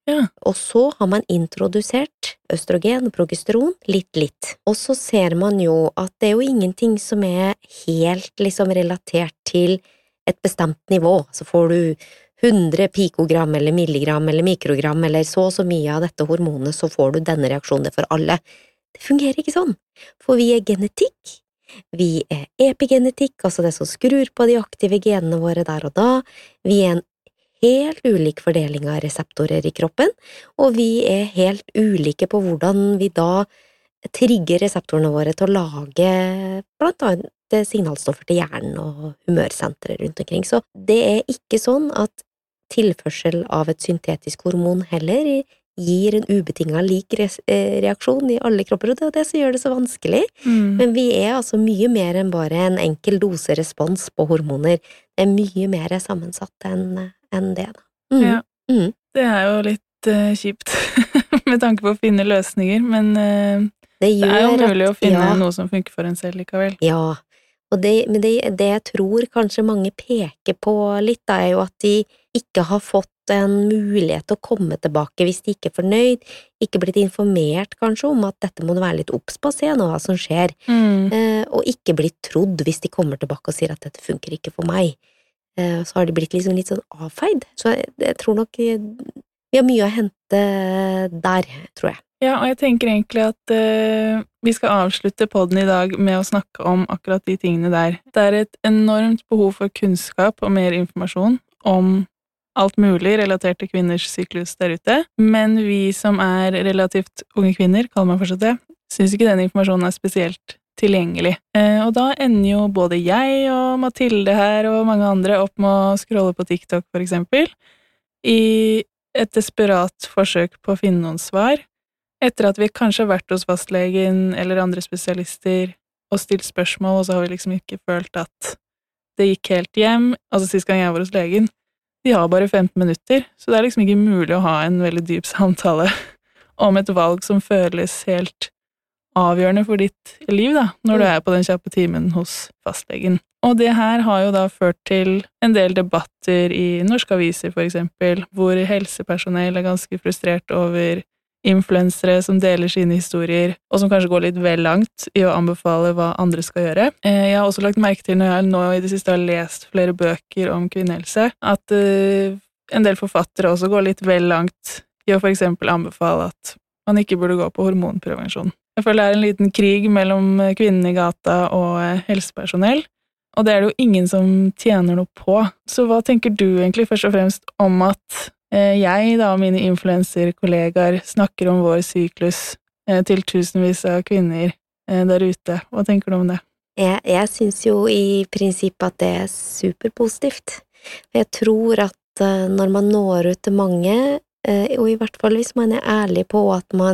Ja. Og så har man introdusert østrogen og progesteron litt. Og så ser man jo at det jo ingenting som helt liksom relatert til et bestemt nivå. Så får du 100 pikogram eller milligram eller mikrogram eller så mye av dette hormonet, så får du denne reaksjonen for alle. Det fungerer ikke sånn, for vi genetikk, vi epigenetikk, altså det som skrur på de aktive genene våre der og da, vi en helt ulik fordeling av reseptorer I kroppen, og vi helt ulike på hvordan vi da trigger reseptorene våre til å lage blant annet signalstoffer til hjernen og humørsentre rundt omkring. Så det ikke sånn at tilførsel av et syntetisk hormon heller gir en ubetinget lik reaksjon I alle kropper, og det som gjør det så vanskelig. Men vi altså mye mer enn bare en enkel dose respons på hormoner. Det mye mer sammensatt enn det da. Ja, det jo litt kjipt med tanke på å finne løsninger, men det jo mulig å finne noe som funker for en selv likevel. Ja, og men det jeg tror kanskje mange peker på litt da, jo at de ikke har fått en mulighet til å komme tilbake hvis de ikke fornøyd, ikke blitt informert kanskje om at dette må være litt obs på, se nå hva som skjer, og ikke blitt trodd hvis de kommer tilbake og sier at dette funker ikke for meg. Så har de blitt liksom litt sånn avfeid. Så jeg tror nok vi har mye å hente der, tror jeg. Ja, og jeg tenker egentlig at vi skal avslutte podden I dag med å snakke om akkurat de tingene der. Det et enormt behov for kunnskap og mer informasjon om alt mulig relatert til kvinners syklus der ute, men vi som relativt unge kvinner, kaller man fortsatt det, synes ikke den informasjonen spesielt tilgjengelig. Og da ender jo både jeg og Mathilde her og mange andre opp med å scrolle på TikTok for eksempel, I et desperat forsøk på å finne noen svar, etter at vi kanskje har vært hos fastlegen eller andre spesialister og stilt spørsmål, og så har vi liksom ikke følt at det gikk helt hjem. Altså sist gang jeg var hos legen, de har bare 15 minutter, så det liksom ikke mulig å ha en veldig dyp samtale om et valg som føles helt avgjørende for ditt liv da, når du på den kjappe timen hos fastlegen. Og det her har jo da ført til en del debatter I norske aviser for eksempel, hvor helsepersonell ganske frustrert over influensere som deler sine historier, og som kanskje går litt vel langt I å anbefale hva andre skal gjøre. Jeg har også lagt merke til når jeg nå I det siste har lest flere bøker om kvinnehelse, at en del forfattere også går litt vel langt I å for eksempel anbefale at man ikke burde gå på hormonprevensjon. Jeg føler det en liten krig mellom kvinnene I gata og helsepersonell, og det det jo ingen som tjener noe på. Så hva tenker du egentlig først og fremst om at jeg da og mine influencer-kollegaer snakker om vår syklus til tusenvis av kvinner der ute? Hva tenker du om det? Jeg synes jo I prinsippet at det superpositivt. Jeg tror at når man når ut til mange, og I hvert fall hvis man ærlig på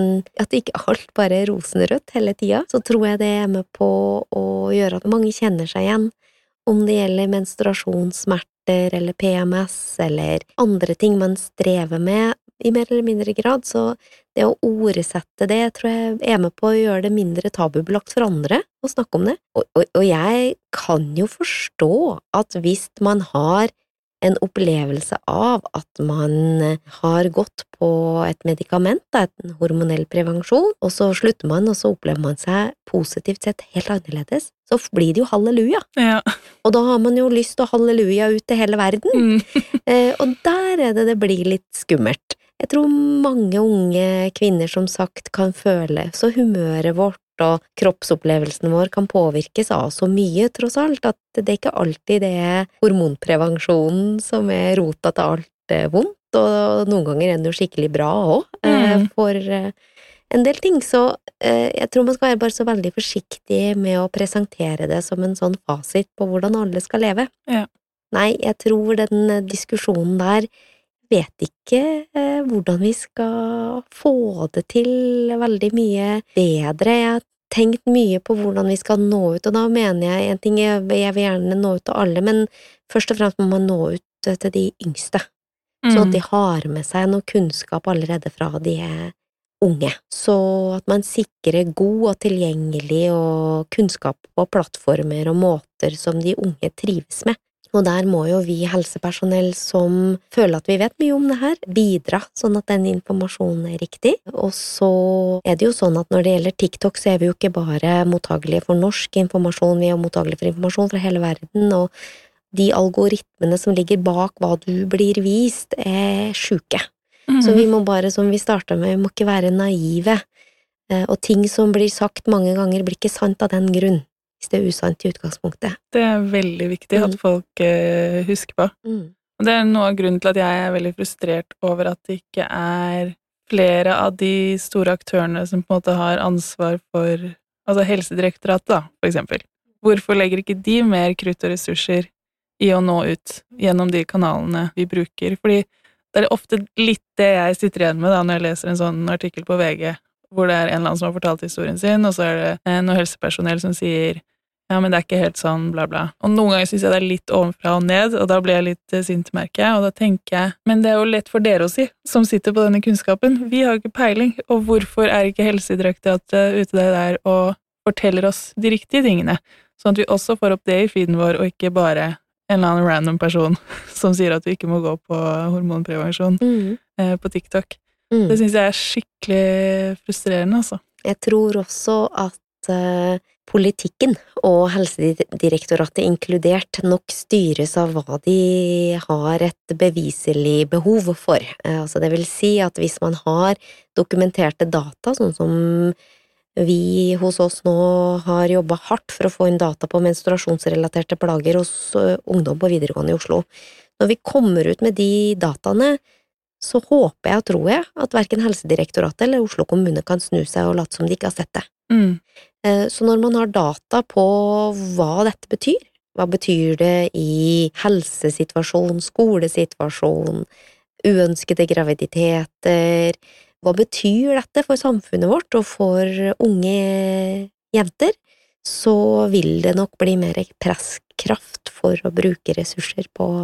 at ikke alt bare rosenrødt hele tiden, så tror jeg det med på å gjøre at mange kjenner seg igjen, om det gjelder menstruasjonssmerter eller PMS eller andre ting man strever med I mer eller mindre grad, så det å ordesette det tror jeg med på å gjøre det mindre tabubelagt for andre å snakke om det. Og jeg kan jo forstå at hvis man har en opplevelse av at man har gått på et medikament, en hormonell prevensjon, og så slutter man, og så opplever man seg positivt sett helt annerledes, så blir det jo halleluja. Ja. Og da har man jo lyst til å halleluja ut til hele verden. Og der det blir litt skummelt. Jeg tror mange unge kvinner som sagt kan føle, så humøret vårt og kroppsopplevelsen vår kan påvirkes av så mye, tross alt, at det ikke alltid det hormonprevensjonen som rota til alt vondt, og noen ganger det jo skikkelig bra også, for en del ting. Så jeg tror man skal være bare så veldig forsiktig med å presentere det som en sånn fasit på hvordan alle skal leve. Ja. Nei, jeg tror den diskusjonen der vet ikke hvordan vi skal få det til veldig mye bedre. Jeg har tenkt mye på hvordan vi skal nå ut, og da mener jeg en ting, jeg vil gjerne nå ut til alle, men først og fremst må man nå ut til de yngste, så at de har med seg noe kunnskap allerede fra de unge, så at man sikrer god og tilgjengelig og kunnskap på plattformer og måter som de unge trives med. Og der må jo vi helsepersonell som føler at vi vet mye om det her, bidra sånn at den informasjonen riktig. Og så det jo sånn at når det gjelder TikTok, så vi jo ikke bare mottagelige for norsk informasjon, vi jo mottagelige for informasjon fra hele verden, og de algoritmene som ligger bak hva du blir vist, syke. Så vi må bare, som vi startet med, vi må ikke være naive. Og ting som blir sagt mange ganger blir ikke sant av den grunn. Hvis det usant I utgangspunktet. Det veldig viktig at folk husker på. Og det noe av grunnen til at jeg veldig frustrert over at det ikke flere av de store aktørene som på en måte har ansvar for, altså Helsedirektoratet da, for eksempel. Hvorfor legger ikke de mer krutt og ressurser I å nå ut gjennom de kanalene vi bruker? Fordi det ofte litt det jeg sitter igjen med da, når jeg leser en sånn artikkel på VG, hvor det en eller annen som har fortalt historien sin, og så det noe helsepersonell som sier ja, men det ikke helt sånn, bla bla. Og noen ganger synes jeg det litt ovenfra og ned, og da blir jeg litt sint, merker jeg, og da tenker jeg, men det jo lett for dere å si, som sitter på denne kunnskapen. Vi har ikke peiling, og hvorfor ikke Helsedirektoratet ute der og forteller oss de riktige tingene, sånn at vi også får opp det I feeden vår, og ikke bare en eller annen random person som sier at vi ikke må gå på hormonprevensjon på TikTok. Det synes jeg skikkelig frustrerende, altså. Jeg tror også at politikken og Helsedirektoratet inkludert nok styres av hva de har et beviselig behov for. Altså det vil si at hvis man har dokumenterte data, sånn som vi hos oss nå har jobbet hardt for å få inn data på menstruasjonsrelaterte plager hos ungdom på videregående I Oslo. Når vi kommer ut med de dataene, så håper jeg og tror jeg at hverken Helsedirektoratet eller Oslo kommune kan snu seg og late som de ikke har sett det. Så når man har data på hva dette betyr, hva betyr det I helsesituasjon, skolesituasjon, uønskede graviditeter, hva betyr dette for samfunnet vårt og for unge jenter, så vil det nok bli mer presskraft for å bruke ressurser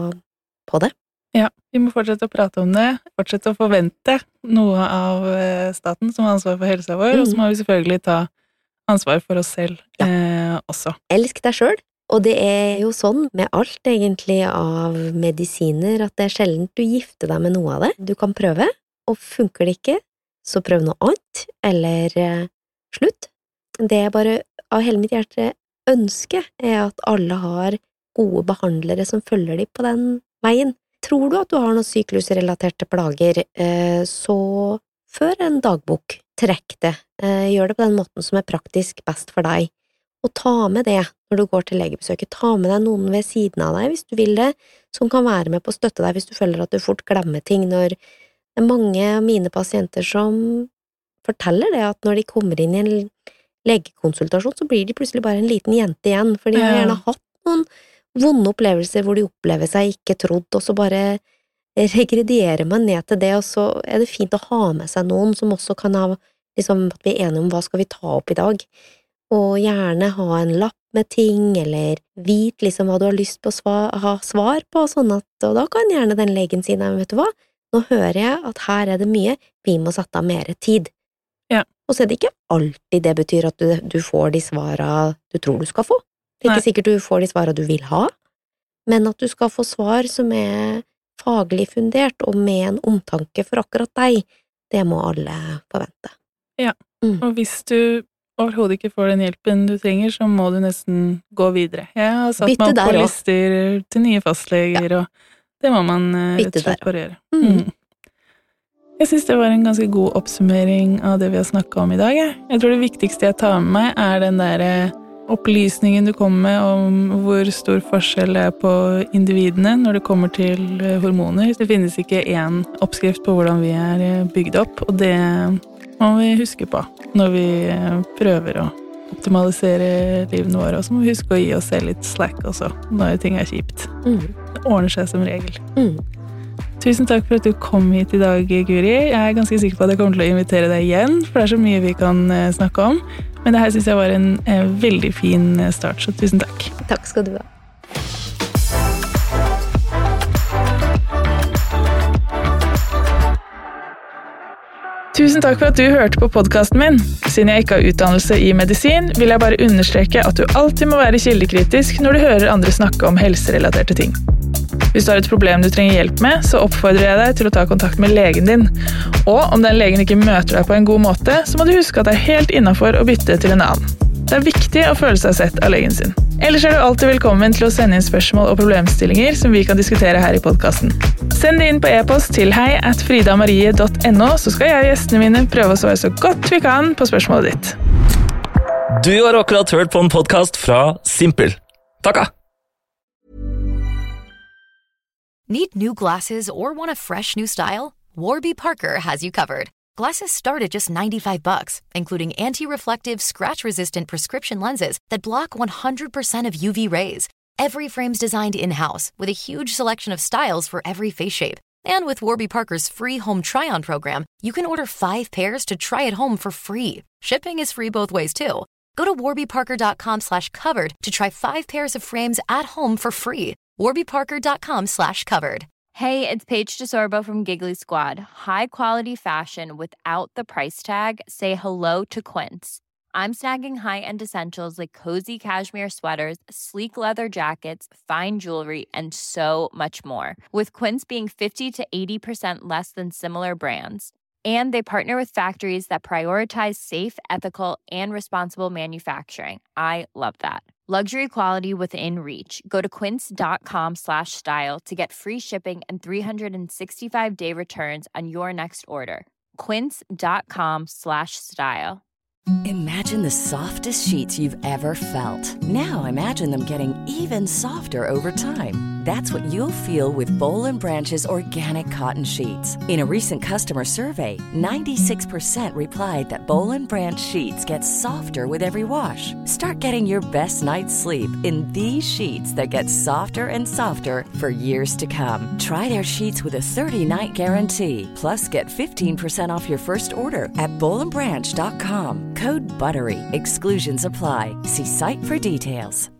på det. Ja, vi må fortsette å prate om det, fortsette å forvente noe av staten som har ansvar for helsa vår, og så må vi selvfølgelig ta ansvar for oss selv også. Elsk deg selv, og det jo sånn med alt egentlig av medisiner, at det sjelden du gifter deg med noe av det. Du kan prøve, og funker det ikke, så prøv noe annet, eller slutt. Det bare av hele mitt hjerte ønske at alle har gode behandlere som følger de på den veien. Tror du at du har noen syklusrelaterte plager, så før en dagbok, trekk det, gjør det på den måten som praktisk best for deg, og ta med det når du går til legebesøket, ta med deg noen ved siden av deg hvis du vil det, som kan være med på å støtte deg hvis du føler at du fort glemmer ting, når det mange av mine pasienter som forteller det at når de kommer inn I en legekonsultasjon, så blir de plutselig bare en liten jente igjen, for de har gjerne hatt noen vonde opplevelser hvor de opplever seg ikke trodd, og så bare regredierer man ned til det, og så det fint å ha med seg noen som også kan ha, liksom, at vi enige om hva skal vi ta opp I dag, og gjerne ha en lapp med ting, eller vit liksom hva du har lyst på å ha svar på, sånn at, og da kan gjerne den legen si, nei, vet du hva, nå hører jeg at her det mye, vi må sette av mer tid. Ja. Og så det ikke alltid det betyr at du får de svarene du tror du skal få. Det ikke sikkert du får de svarene du vil ha, men at du skal få svar som faglig fundert og med en omtanke for akkurat deg, det må alle forvente. Ja, og hvis du overhodet ikke får den hjelpen du trenger, så må du nesten gå videre. Jeg har satt meg opp på lister til nye fastleger, og det må man rett og slett bare gjøre. Jeg synes det var en ganske god oppsummering av det vi har snakket om I dag. Jeg tror det viktigste jeg tar med meg den der opplysningen du kommer med om hvor stor forskjell det på individene når det kommer til hormoner. Det finnes ikke en oppskrift på hvordan vi bygd opp, og det må vi huske på når vi prøver å optimalisere livene våre, og så må vi huske å gi oss selv litt slack også, når ting kjipt. Det ordner seg som regel. Tusen takk for at du kom hit I dag, Guri. Jeg ganske sikker på at jeg kommer til å invitere deg igjen, for det så mye vi kan snakke om. Men det her synes jeg var en veldig fin start, så tusen takk. Takk skal du ha. Tusen takk for at du hørte på podcasten min. Siden jeg ikke har utdannelse i medisin, vil jeg bare understreke at du alltid må være kildekritisk når du hører andre snakke om helserelaterte ting. Hvis du har et problem du trenger hjelp med, så oppfordrer jeg deg til å ta kontakt med legen din. Og om den legen ikke møter deg på en god måte, så må du huske at det er helt innenfor å bytte til en annen. Det er viktig å føle seg sett av legen sin. Ellers er du alltid velkommen til å sende inn spørsmål og problemstillinger som vi kan diskutere her i podcasten. Send det inn på e-post til hei@fridamarie.no, så skal jeg og gjestene mine prøve å svare så godt vi kan på spørsmålet ditt. Du har akkurat hørt på en podcast fra Simpel. Takka! Need new glasses or want a fresh new style? Warby Parker has you covered. Glasses start at just $95, including anti-reflective, scratch-resistant prescription lenses that block 100% of UV rays. Every frame's designed in-house, with a huge selection of styles for every face shape. And with Warby Parker's free home try-on program, you can order 5 pairs to try at home for free. Shipping is free both ways, too. Go to warbyparker.com/covered to try 5 pairs of frames at home for free. warbyparker.com/covered. Hey, it's Paige DeSorbo from Giggly Squad. High quality fashion without the price tag. Say hello to Quince. I'm snagging high-end essentials like cozy cashmere sweaters, sleek leather jackets, fine jewelry, and so much more. With Quince being 50 to 80% less than similar brands. And they partner with factories that prioritize safe, ethical, and responsible manufacturing. I love that. Luxury quality within reach. Go to quince.com/style to get free shipping and 365-day returns on your next order. Quince.com/style. Imagine the softest sheets you've ever felt. Now imagine them getting even softer over time. That's what you'll feel with Boll & Branch's organic cotton sheets. In a recent customer survey, 96% replied that Boll & Branch sheets get softer with every wash. Start getting your best night's sleep in these sheets that get softer and softer for years to come. Try their sheets with a 30-night guarantee. Plus, get 15% off your first order at bollandbranch.com. Code BUTTERY. Exclusions apply. See site for details.